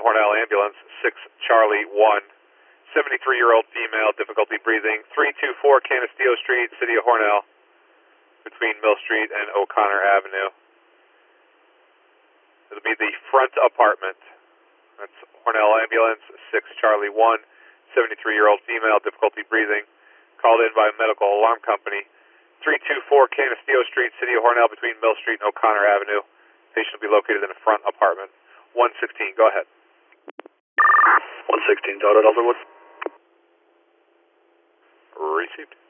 Hornell Ambulance, 6 Charlie 1. 73-year-old female, difficulty breathing, 324 Canisteo Street, City of Hornell, between Mill Street and O'Connor Avenue. It'll be the front apartment. That's Hornell Ambulance, 6 Charlie 1. 73-year-old female, difficulty breathing, called in by a medical alarm company. 324 Canisteo Street, City of Hornell, between Mill Street and O'Connor Avenue. Patient will be located in the front apartment. 116, go ahead. 116, Delta Delta Wood. Received.